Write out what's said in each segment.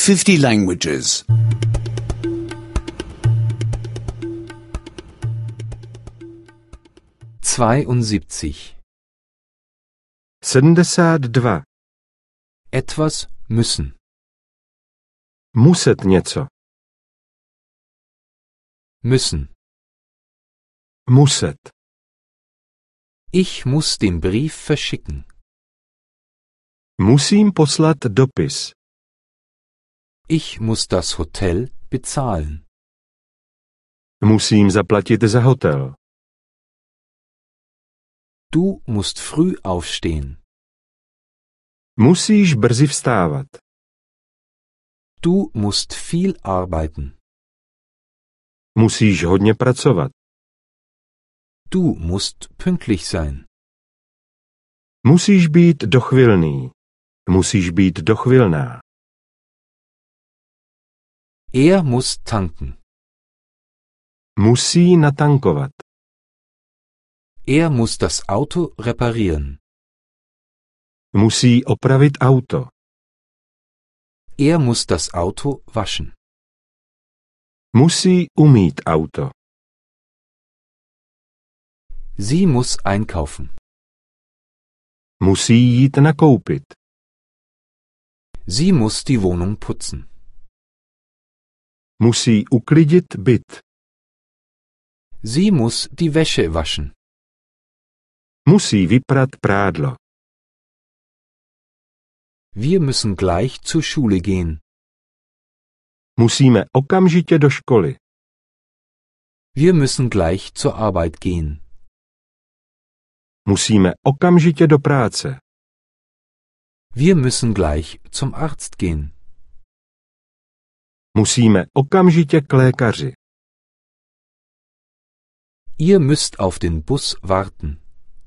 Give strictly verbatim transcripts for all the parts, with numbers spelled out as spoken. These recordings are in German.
fifty languages. zweiundsiebzig. sedmdesát dva. Etwas müssen. Muset něco. Müssen. Muset. Ich muss den Brief verschicken. Musím poslat dopis. Ich muss das Hotel bezahlen. Musím zaplatit za hotel. Du musst früh aufstehen. Musíš brzy vstávat. Du musst viel arbeiten. Musíš hodně pracovat. Du musst pünktlich sein. Musíš být dochvilný. Musíš být dochvilná. Er muss tanken. Musí natankovat. Er muss das Auto reparieren. Musí opravit auto. Er muss das Auto waschen. Musí umýt auto. Sie muss einkaufen. Musí jít nakoupit. Sie muss die Wohnung putzen. Musí uklidit byt. Sie muss die Wäsche waschen. Musí vyprat prádlo. Wir müssen gleich zur Schule gehen. Musíme okamžitě do školy. Wir müssen gleich zur Arbeit gehen. Musíme okamžitě do práce. Wir müssen gleich zum Arzt gehen. Musíme okamžitě k lékaři. Ihr müsst auf den Bus warten.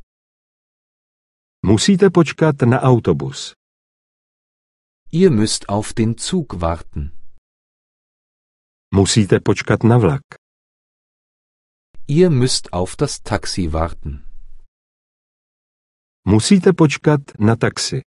Musíte počkat na autobus. Ihr müsst auf den Zug warten. Musíte počkat na vlak. Ihr müsst auf das Taxi warten. Musíte počkat na taxi.